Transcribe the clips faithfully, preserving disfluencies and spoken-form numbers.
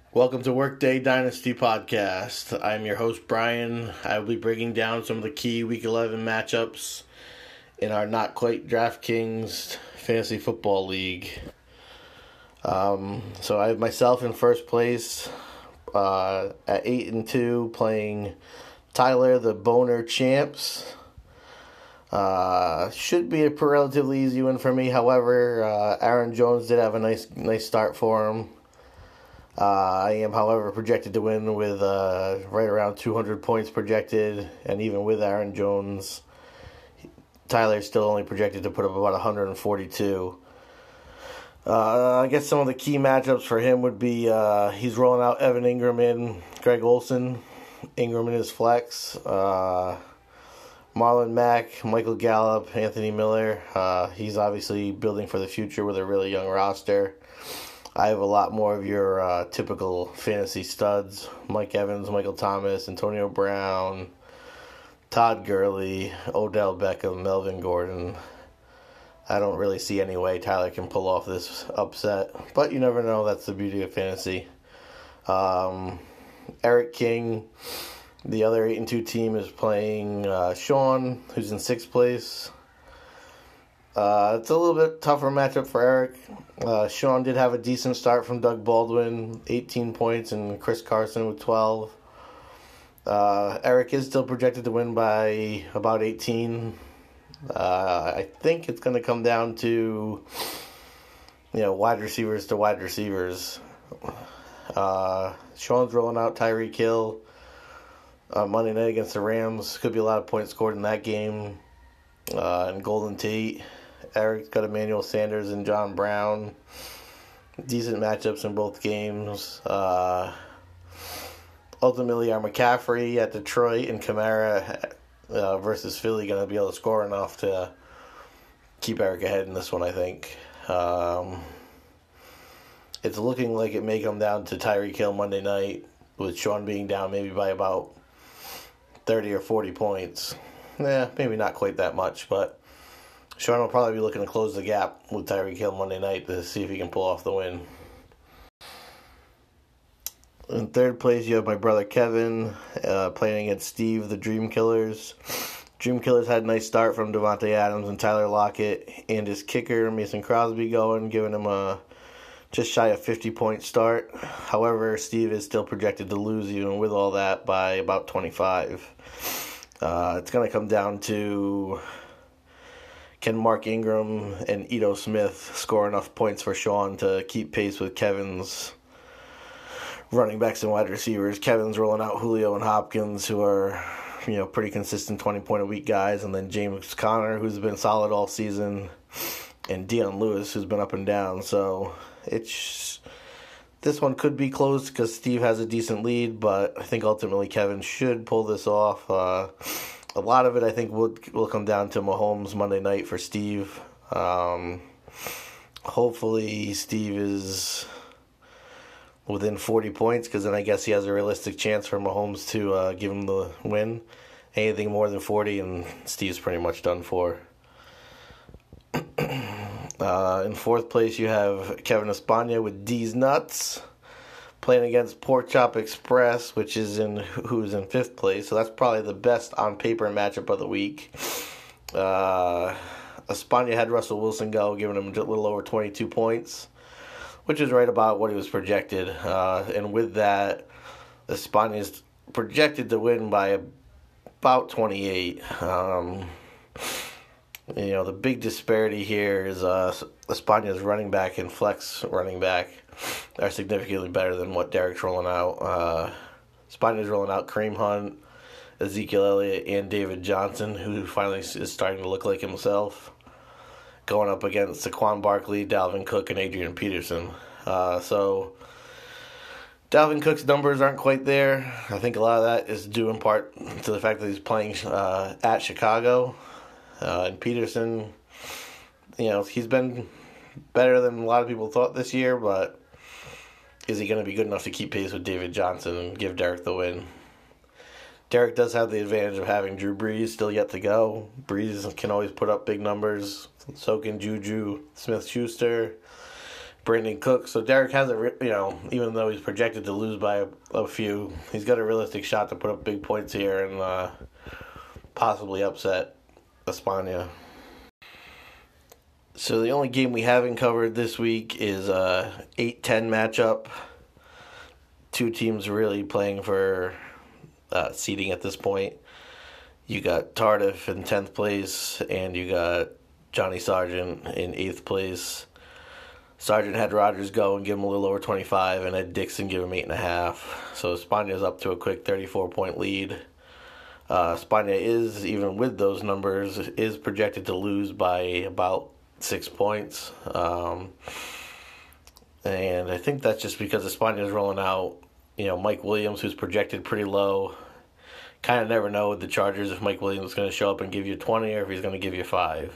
Welcome to Workday Dynasty Podcast. I'm your host, Brian. I will be breaking down some of the key Week eleven matchups in our Not Quite DraftKings Fantasy Football League. Um, so I have myself in first place uh, at eight and two, playing Tyler the Boner Champs. Uh, should be a relatively easy one for me. However, uh, Aaron Jones did have a nice nice start for him. Uh, I am, however, projected to win with uh, right around two hundred points projected, and even with Aaron Jones, Tyler's still only projected to put up about one hundred forty-two. Uh, I guess some of the key matchups for him would be uh, he's rolling out Evan Ingram and Greg Olsen. Ingram in his flex. Uh, Marlon Mack, Michael Gallup, Anthony Miller. Uh, he's obviously building for the future with a really young roster. I have a lot more of your uh, typical fantasy studs. Mike Evans, Michael Thomas, Antonio Brown, Todd Gurley, Odell Beckham, Melvin Gordon. I don't really see any way Tyler can pull off this upset. But you never know. That's the beauty of fantasy. Um, Eric King, the other eight and two team, is playing uh, Sean, who's in sixth place. Uh, it's a little bit tougher matchup for Eric. Uh, Sean did have a decent start from Doug Baldwin, eighteen points, and Chris Carson with twelve. Uh, Eric is still projected to win by about eighteen. Uh, I think it's going to come down to, you know, wide receivers to wide receivers. Uh, Sean's rolling out Tyreek Hill on Monday night against the Rams. Could be a lot of points scored in that game. Uh, and Golden Tate. Eric's got Emmanuel Sanders and John Brown. Decent matchups in both games. Uh, ultimately, our McCaffrey at Detroit and Kamara uh, versus Philly going to be able to score enough to keep Eric ahead in this one, I think. Um, it's looking like it may come down to Tyreek Hill Monday night, with Sean being down maybe by about thirty or forty points. Yeah, maybe not quite that much, but Sean will probably be looking to close the gap with Tyreek Hill Monday night to see if he can pull off the win. In third place, you have my brother Kevin uh, playing against Steve, the Dream Killers. Dream Killers had a nice start from Devontae Adams and Tyler Lockett, and his kicker, Mason Crosby, going, giving him a just shy of fifty-point start. However, Steve is still projected to lose even with all that by about twenty-five. Uh, it's going to come down to, can Mark Ingram and Ito Smith score enough points for Sean to keep pace with Kevin's running backs and wide receivers? Kevin's rolling out Julio and Hopkins, who are, you know, pretty consistent twenty-point-a-week guys, and then James Conner, who's been solid all season, and Dion Lewis, who's been up and down. So it's this one could be close because Steve has a decent lead, but I think ultimately Kevin should pull this off. Uh, a lot of it, I think, will will come down to Mahomes Monday night for Steve. Um, hopefully Steve is within forty points, because then I guess he has a realistic chance for Mahomes to uh, give him the win. Anything more than forty, and Steve's pretty much done for. Uh, in fourth place, you have Kevin Espana with D's Nuts playing against Pork Chop Express, which is in who's in fifth place. So that's probably the best on paper matchup of the week. Uh, Espana had Russell Wilson go, giving him a little over twenty-two points, which is right about what he was projected. Uh, and with that, Espana is projected to win by about twenty-eight. Um, You know, the big disparity here is uh, Espana's running back and flex running back are significantly better than what Derek's rolling out. Uh, Espana's rolling out Kareem Hunt, Ezekiel Elliott, and David Johnson, who finally is starting to look like himself, going up against Saquon Barkley, Dalvin Cook, and Adrian Peterson. Uh, so Dalvin Cook's numbers aren't quite there. I think a lot of that is due in part to the fact that he's playing uh, at Chicago. Uh, and Peterson, you know, he's been better than a lot of people thought this year, but is he going to be good enough to keep pace with David Johnson and give Derek the win? Derek does have the advantage of having Drew Brees still yet to go. Brees can always put up big numbers. So can Juju Smith-Schuster. Brandon Cook. So Derek has a, you know, even though he's projected to lose by a, a few, he's got a realistic shot to put up big points here and uh, possibly upset Espana. So the only game we haven't covered this week is a eight ten matchup. Two teams really playing for uh, seeding at this point. You got Tardif in tenth place, and you got Johnny Sargent in eighth place. Sargent had Rogers go and give him a little over twenty-five, and Ed Dixon give him eight point five. So Espana's up to a quick thirty-four point lead. Uh, Espana is, even with those numbers, is projected to lose by about six points. Um, and I think that's just because Espana is rolling out, you know, Mike Williams, who's projected pretty low. Kind of never know with the Chargers if Mike Williams is going to show up and give you twenty or if he's going to give you five.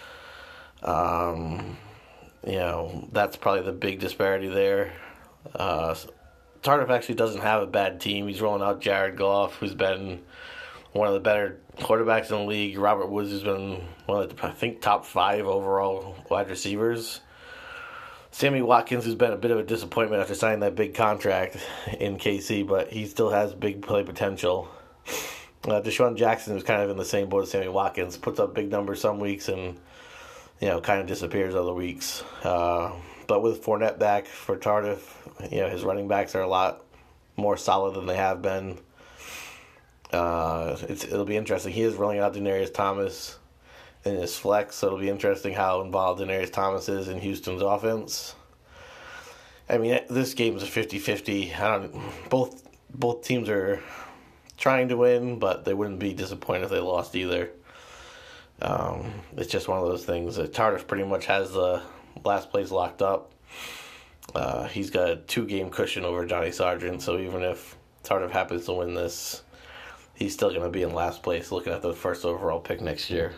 Um, you know, that's probably the big disparity there. Uh, Tardif actually doesn't have a bad team. He's rolling out Jared Goff, who's been one of the better quarterbacks in the league. Robert Woods has been one of the, I think, top five overall wide receivers. Sammy Watkins, who's been a bit of a disappointment after signing that big contract in K C, but he still has big play potential. Uh, Deshaun Jackson, who's kind of in the same boat as Sammy Watkins, puts up big numbers some weeks and, you know, kind of disappears other weeks. Uh, but with Fournette back for Tardif, you know, his running backs are a lot more solid than they have been. Uh, it's, it'll be interesting. He is rolling out Denarius Thomas in his flex, so it'll be interesting how involved Denarius Thomas is in Houston's offense. I mean, this game is a fifty-fifty. I don't. Both both teams are trying to win, but they wouldn't be disappointed if they lost either. Um, it's just one of those things. That Tardif pretty much has the last place locked up. Uh, he's got a two-game cushion over Johnny Sargent, so even if Tardif happens to win this, he's still going to be in last place looking at the first overall pick next year.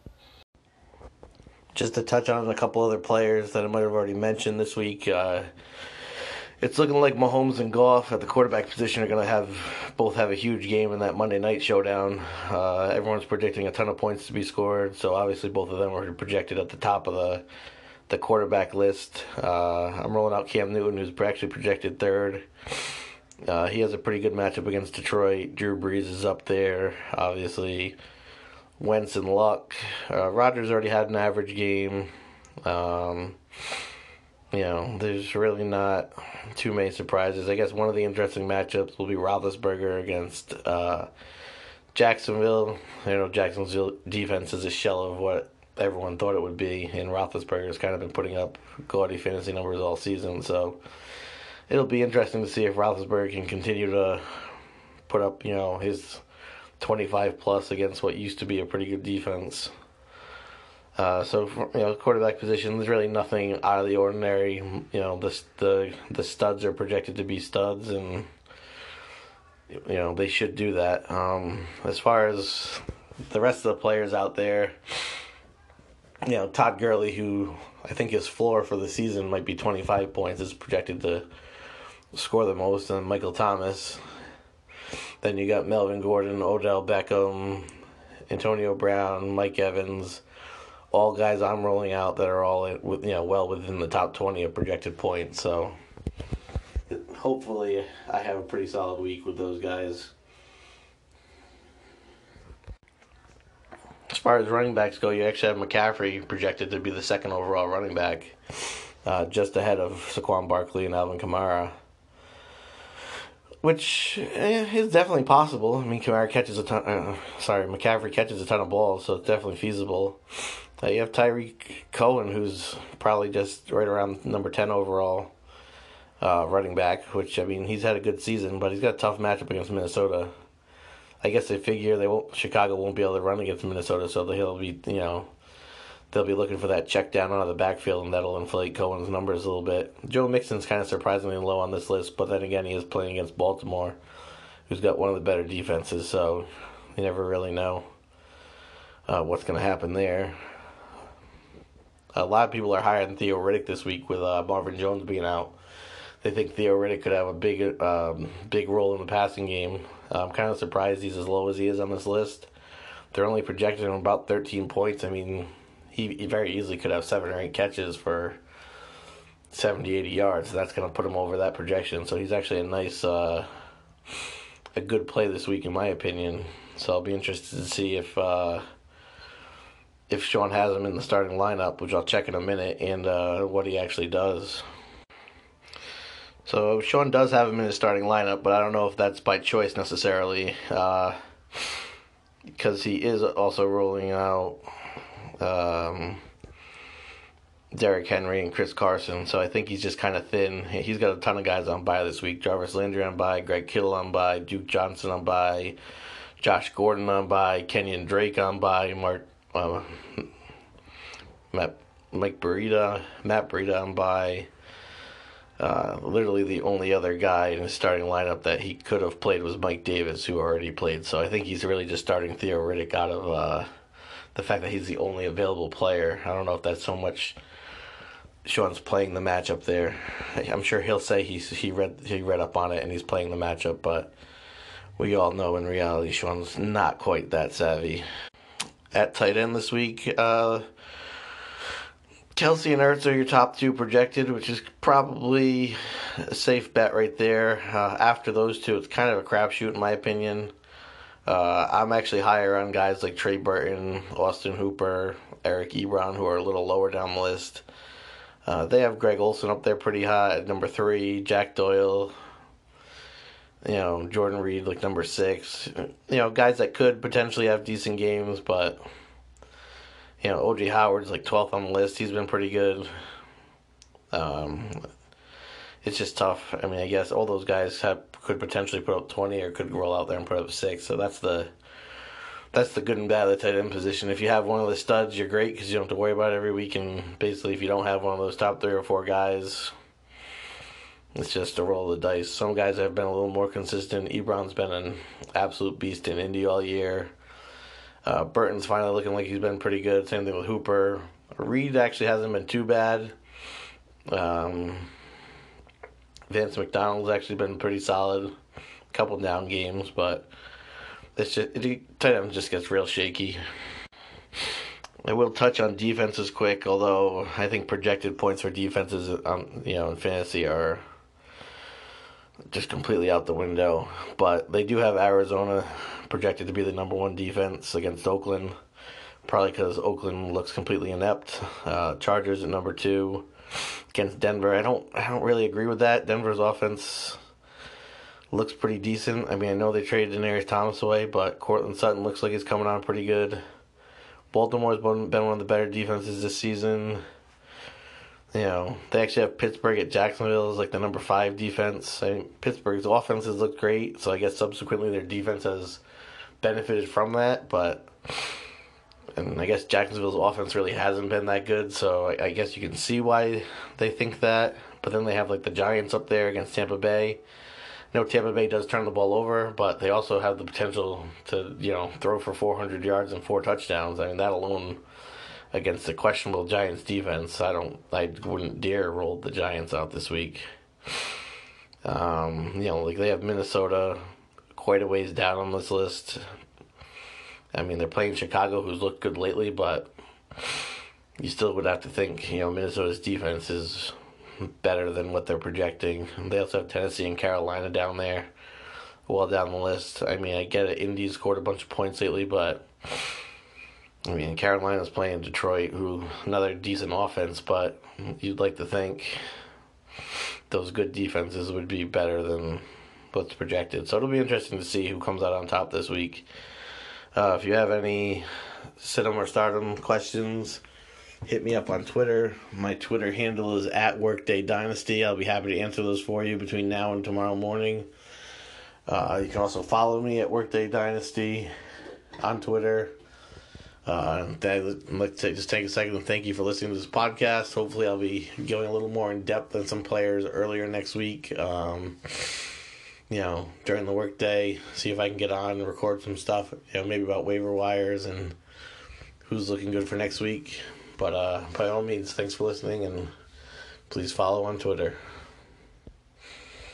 Just to touch on a couple other players that I might have already mentioned this week, uh, it's looking like Mahomes and Goff at the quarterback position are going to have both have a huge game in that Monday night showdown. Uh, everyone's predicting a ton of points to be scored, so obviously both of them are projected at the top of the the quarterback list. Uh, I'm rolling out Cam Newton, who's actually projected third. Uh, he has a pretty good matchup against Detroit. Drew Brees is up there, obviously. Wentz and Luck. Uh, Rodgers already had an average game. Um, you know, there's really not too many surprises. I guess one of the interesting matchups will be Roethlisberger against uh, Jacksonville. You know, Jacksonville's defense is a shell of what everyone thought it would be, and Roethlisberger's kind of been putting up gaudy fantasy numbers all season, so it'll be interesting to see if Roethlisberger can continue to put up, you know, his twenty-five plus against what used to be a pretty good defense. Uh, so, for, you know, quarterback position, there's really nothing out of the ordinary. You know, the the the studs are projected to be studs, and you know they should do that. Um, as far as the rest of the players out there, you know, Todd Gurley, who I think his floor for the season might be twenty-five points, is projected to score the most, and Michael Thomas. Then you got Melvin Gordon, Odell Beckham, Antonio Brown, Mike Evans, all guys I'm rolling out that are all in, with, you know, well within the top twenty of projected points. So hopefully I have a pretty solid week with those guys. As far as running backs go, you actually have McCaffrey projected to be the second overall running back, uh, just ahead of Saquon Barkley and Alvin Kamara. Which eh, is definitely possible. I mean, Kamara catches a ton. Uh, sorry, McCaffrey catches a ton of balls, so it's definitely feasible. Uh, you have Tyreek Cohen, who's probably just right around number ten overall uh, running back. Which, I mean, he's had a good season, but he's got a tough matchup against Minnesota. I guess they figure they won't. Chicago won't be able to run against Minnesota, so he'll be, you know, they'll be looking for that check down out of the backfield, and that'll inflate Cohen's numbers a little bit. Joe Mixon's kind of surprisingly low on this list, but then again, he is playing against Baltimore, who's got one of the better defenses, so you never really know uh, what's going to happen there. A lot of people are higher than Theo Riddick this week with uh, Marvin Jones being out. They think Theo Riddick could have a big, um, big role in the passing game. I'm kind of surprised he's as low as he is on this list. They're only projecting him about thirteen points. I mean, He, he very easily could have seven or eight catches for seventy, eighty yards. That's going to put him over that projection. So he's actually a nice, uh, a good play this week, in my opinion. So I'll be interested to see if uh, if Sean has him in the starting lineup, which I'll check in a minute, and uh, what he actually does. So Sean does have him in his starting lineup, but I don't know if that's by choice necessarily, uh, because he is also rolling out um, Derrick Henry and Chris Carson. So I think he's just kind of thin. He's got a ton of guys on bye this week. Jarvis Landry on bye, Greg Kittle on bye, Duke Johnson on bye, Josh Gordon on bye, Kenyon Drake on bye, Mark, uh, Matt, Mike Breida, Matt Breida on bye. Uh, literally the only other guy in his starting lineup that he could have played was Mike Davis, who already played. So I think he's really just starting Theo Riddick out of uh, the fact that he's the only available player. I don't know if that's so much Sean's playing the matchup there. I'm sure he'll say he's he read he read up on it and he's playing the matchup, but we all know in reality Sean's not quite that savvy. At tight end this week, uh, Kelsey and Ertz are your top two projected, which is probably a safe bet right there. Uh, after those two, it's kind of a crapshoot in my opinion. Uh, I'm actually higher on guys like Trey Burton, Austin Hooper, Eric Ebron, who are a little lower down the list. Uh, they have Greg Olsen up there pretty high at number three, Jack Doyle, you know, Jordan Reed like number six. You know, guys that could potentially have decent games, but you know, O J Howard's like twelfth on the list. He's been pretty good. Um, it's just tough. I mean, I guess all those guys have could potentially put up twenty or could roll out there and put up six. So that's the that's the good and bad of the tight end position. If you have one of the studs, you're great because you don't have to worry about it every week. And basically, if you don't have one of those top three or four guys, it's just a roll of the dice. Some guys have been a little more consistent. Ebron's been an absolute beast in Indy all year. Uh, Burton's finally looking like he's been pretty good. Same thing with Hooper. Reed actually hasn't been too bad. Um, Vance McDonald's actually been pretty solid. A couple down games, but it's just it, tight end just gets real shaky. I will touch on defenses quick, although I think projected points for defenses, um, you know, in fantasy are just completely out the window. But they do have Arizona projected to be the number one defense against Oakland, probably because Oakland looks completely inept. Uh, Chargers at number two against Denver. I don't, I don't really agree with that. Denver's offense looks pretty decent. I mean, I know they traded Denarius Thomas away, but Cortland Sutton looks like he's coming on pretty good. Baltimore's been one of the better defenses this season. You know, they actually have Pittsburgh at Jacksonville as like the number five defense. I mean, Pittsburgh's offense has looked great, so I guess subsequently their defense has benefited from that. But, and I guess Jacksonville's offense really hasn't been that good, so I, I guess you can see why they think that. But then they have like the Giants up there against Tampa Bay. I know Tampa Bay does turn the ball over, but they also have the potential to, you know, throw for four hundred yards and four touchdowns. I mean, that alone against the questionable Giants defense, I don't, I wouldn't dare roll the Giants out this week. Um, you know, like they have Minnesota quite a ways down on this list. I mean, they're playing Chicago, who's looked good lately, but you still would have to think, you know, Minnesota's defense is better than what they're projecting. They also have Tennessee and Carolina down there, well down the list. I mean, I get it, Indy's scored a bunch of points lately, but I mean, Carolina's playing Detroit, who another decent offense, but you'd like to think those good defenses would be better than what's projected. So it'll be interesting to see who comes out on top this week. Uh, if you have any sit-em or start-em questions, hit me up on Twitter. My Twitter handle is at Workday Dynasty. I'll be happy to answer those for you between now and tomorrow morning. Uh, you can also follow me at Workday Dynasty on Twitter. Uh, I'd like to just take a second and thank you for listening to this podcast. Hopefully I'll be going a little more in depth than some players earlier next week. Um, you know, during the workday, see if I can get on and record some stuff, you know, maybe about waiver wires and who's looking good for next week. But uh, by all means, thanks for listening, and please follow on Twitter.